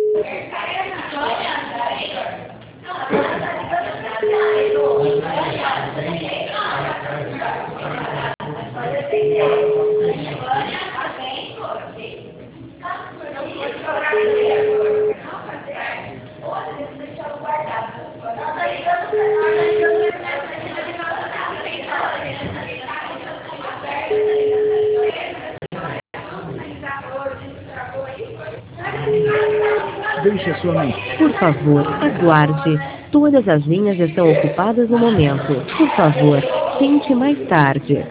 Deixe a sua mensagem. Por favor, aguarde. Todas as linhas estão ocupadas no momento. Por favor, tente mais tarde.